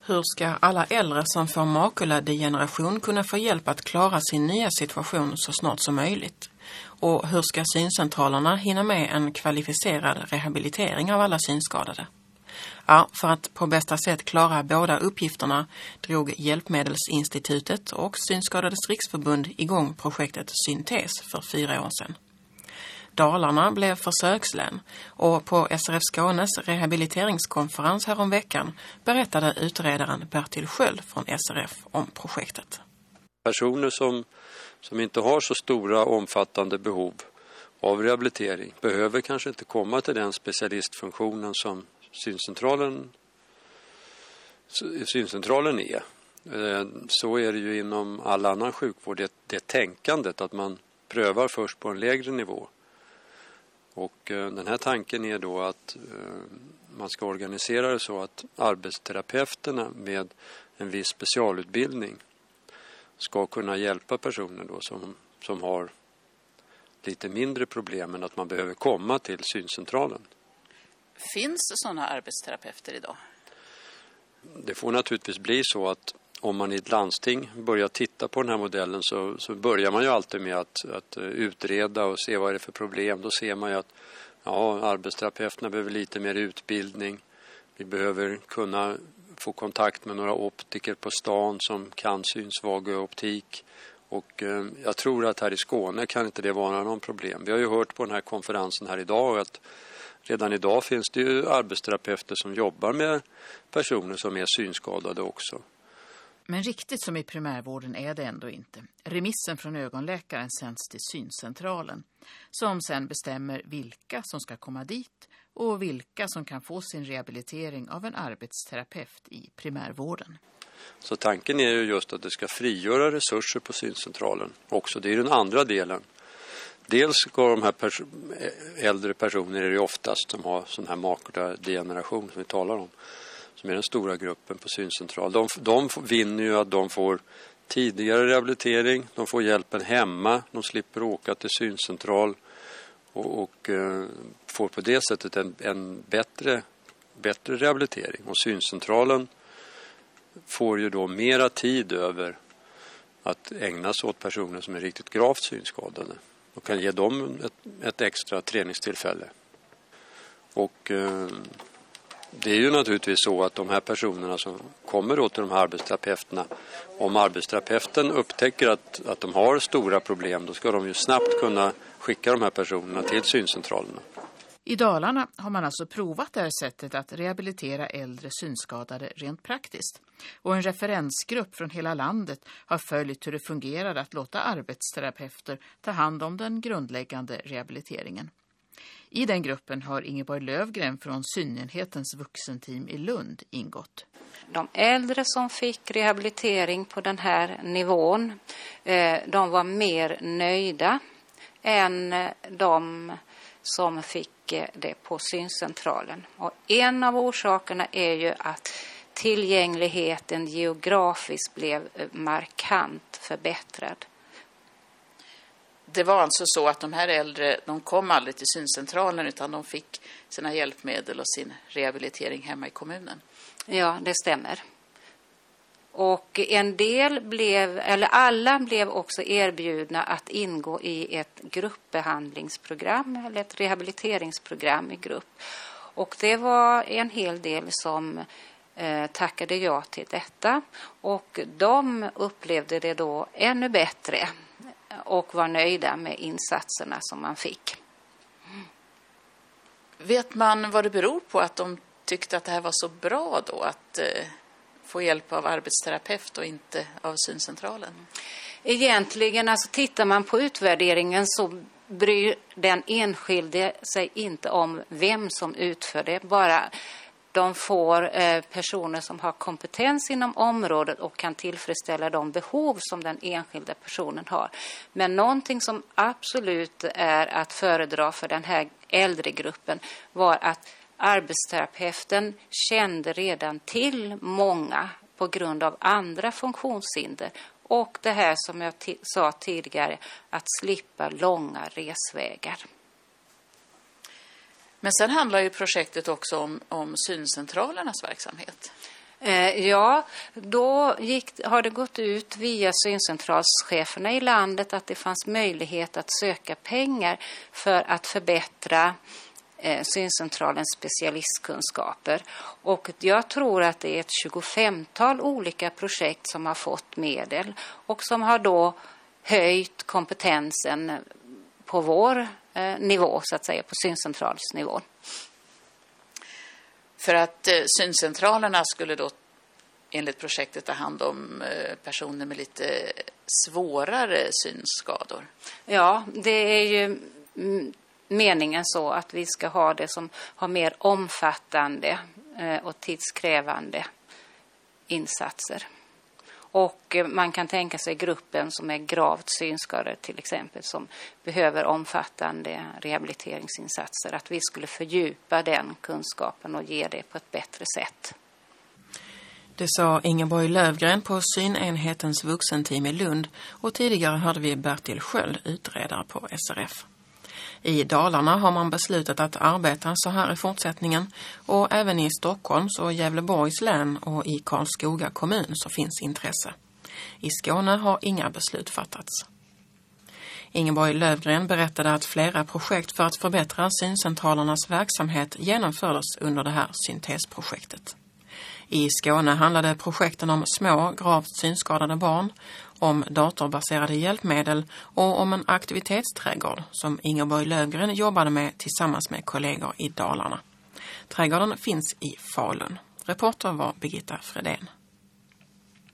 Hur ska alla äldre som får makuladegeneration kunna få hjälp att klara sin nya situation så snart som möjligt? Och hur ska syncentralerna hinna med en kvalificerad rehabilitering av alla synskadade? Ja, för att på bästa sätt klara båda uppgifterna drog Hjälpmedelsinstitutet och Synskadades riksförbund igång projektet Syntes för 4 år sedan. Dalarna blev försökslän och på SRF Skånes rehabiliteringskonferens häromveckan berättade utredaren Bertil Sköld från SRF om projektet. Personer som inte har så stora omfattande behov av rehabilitering behöver kanske inte komma till den specialistfunktionen som syncentralen är. Så är det ju inom all annan sjukvård, det tänkandet att man prövar först på en lägre nivå. Och den här tanken är då att man ska organisera det så att arbetsterapeuterna med en viss specialutbildning ska kunna hjälpa personer då som har lite mindre problem än att man behöver komma till syncentralen. Finns sådana arbetsterapeuter idag? Det får naturligtvis bli så att om man i ett landsting börjar titta på den här modellen så börjar man ju alltid med att utreda och se vad är det för problem. Då ser man ju att arbetsterapeuterna behöver lite mer utbildning. Vi behöver kunna få kontakt med några optiker på stan som kan synsvag optik. Och jag tror att här i Skåne kan inte det vara någon problem. Vi har ju hört på den här konferensen här idag att redan idag finns det ju arbetsterapeuter som jobbar med personer som är synskadade också. Men riktigt som i primärvården är det ändå inte. Remissen från ögonläkaren sänds till syncentralen som sen bestämmer vilka som ska komma dit och vilka som kan få sin rehabilitering av en arbetsterapeut i primärvården. Så tanken är ju just att det ska frigöra resurser på syncentralen också. Det är den andra delen. Dels ska de här äldre personer är det oftast som har sån här makuladegeneration som vi talar om. Som är den stora gruppen på syncentral. De vinner ju att de får tidigare rehabilitering. De får hjälpen hemma. De slipper åka till syncentral. Och får på det sättet en bättre rehabilitering. Och syncentralen får ju då mera tid över att ägna sig åt personer som är riktigt gravt synskadade. Och kan ge dem ett extra träningstillfälle. Och det är ju naturligtvis så att de här personerna som kommer då till de här arbetsterapeuterna, om arbetsterapeuten upptäcker att de har stora problem, då ska de ju snabbt kunna skicka de här personerna till syncentralerna. I Dalarna har man alltså provat det här sättet att rehabilitera äldre synskadade rent praktiskt. Och en referensgrupp från hela landet har följt hur det fungerar att låta arbetsterapeuter ta hand om den grundläggande rehabiliteringen. I den gruppen har Ingeborg Lövgren från synenhetens vuxenteam i Lund ingått. De äldre som fick rehabilitering på den här nivån, de var mer nöjda än de som fick det på syncentralen. Och en av orsakerna är ju att tillgängligheten geografiskt blev markant förbättrad. Det var alltså så att de här äldre, de kom aldrig till syncentralen utan de fick sina hjälpmedel och sin rehabilitering hemma i kommunen. Ja, det stämmer. Och alla blev också erbjudna att ingå i ett gruppbehandlingsprogram eller ett rehabiliteringsprogram i grupp. Och det var en hel del som tackade ja till detta. Och de upplevde det då ännu bättre och var nöjda med insatserna som man fick. Vet man vad det beror på att de tyckte att det här var så bra då att få hjälp av arbetsterapeut och inte av syncentralen? Egentligen, alltså tittar man på utvärderingen så bryr den enskilde sig inte om vem som utför det. Bara de får personer som har kompetens inom området och kan tillfredsställa de behov som den enskilda personen har. Men någonting som absolut är att föredra för den här äldre gruppen var att arbetsterapeuten kände redan till många på grund av andra funktionshinder. Och det här som jag sa tidigare, att slippa långa resvägar. Men sen handlar ju projektet också om syncentralernas verksamhet. Ja, då har det gått ut via syncentralscheferna i landet att det fanns möjlighet att söka pengar för att förbättra syncentralens specialistkunskaper. Och jag tror att det är ett 25-tal olika projekt som har fått medel och som har då höjt kompetensen på vår nivå, så att säga, på syncentralsnivå. För att syncentralerna skulle då enligt projektet ta hand om personer med lite svårare synskador. Ja, det är ju meningen så att vi ska ha det som har mer omfattande och tidskrävande insatser. Och man kan tänka sig gruppen som är gravt synskadade till exempel, som behöver omfattande rehabiliteringsinsatser, att vi skulle fördjupa den kunskapen och ge det på ett bättre sätt. Det sa Ingeborg Lövgren på synenhetens vuxenteam i Lund, och tidigare hörde vi Bertil Sköld, utredare på SRF. I Dalarna har man beslutat att arbeta så här i fortsättningen, och även i Stockholms och Gävleborgs län och i Karlskoga kommun så finns intresse. I Skåne har inga beslut fattats. Ingeborg Lövgren berättade att flera projekt för att förbättra syncentralernas verksamhet genomfördes under det här syntesprojektet. I Skåne handlade projekten om små, gravt synskadade barn, om datorbaserade hjälpmedel och om en aktivitetsträdgård som Ingeborg Lövgren jobbade med tillsammans med kollegor i Dalarna. Trädgården finns i Falun. Reporter var Birgitta Fredén.